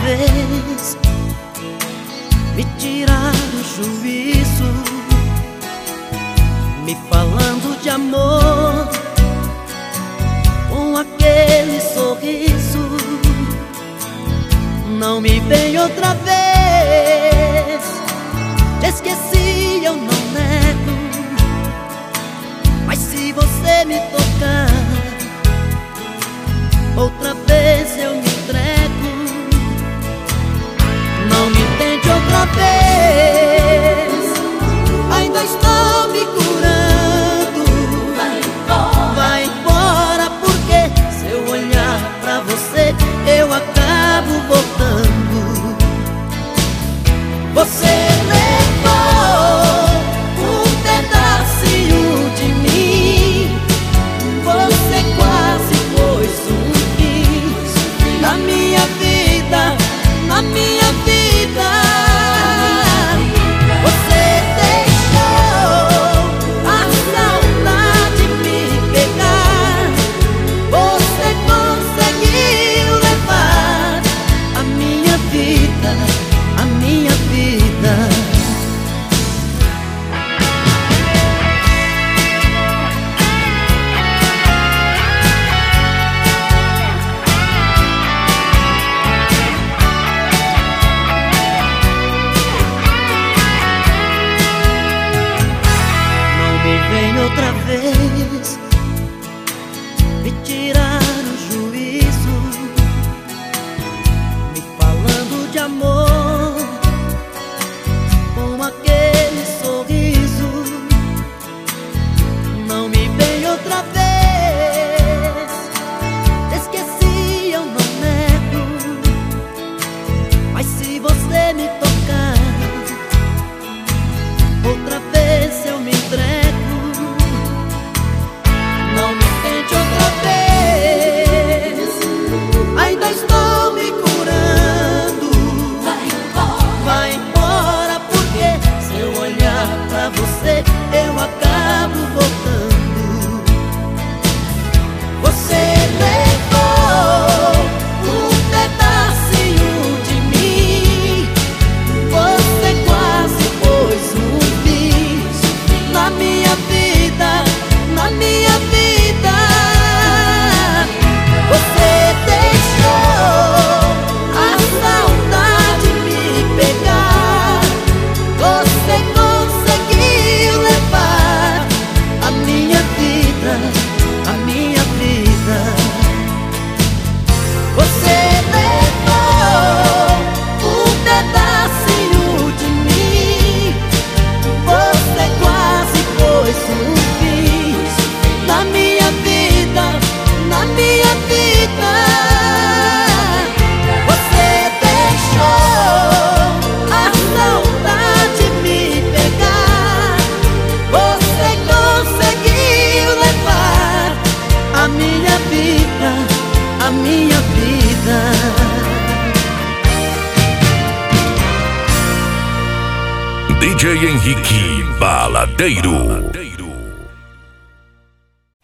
vez, me tiraram o juízo, me falando de amor, com aquele sorriso. Não me vem outra vez, te esqueci, eu não nego, mas se você me tocar outra vez eu me entrego. Não me tente outra vez, ainda estou me curando. Vai embora, porque se eu olhar pra você eu acabo voltando. Você levou um pedacinho de mim, você quase pôs um fim na minha vida, na minha vida. Você deixou a saudade me pegar, você conseguiu levar a minha vida, a minha vida. Outra vez, me tiraram o juízo, me falando de amor, com aquele sorriso. Não me vem outra vez, te esqueci, eu não nego, mas se você me tocar outra vez eu me entrego. Não me tente outra vez, ainda estou me curando. Vai embora, porque se eu olhar pra você eu acabo voltando. Você levou um pedacinho de mim, você quase pôs um fim na minha vida, na minha vida. Você deixou a saudade me pegar, você conseguiu levar a minha vida, a minha vida. Você levou um pedacinho de mim, você quase pôs um fim na minha vida, na minha vida. Você deixou a saudade me pegar, você conseguiu levar a minha vida, a minha vida. DJ Henrique Baladeiro.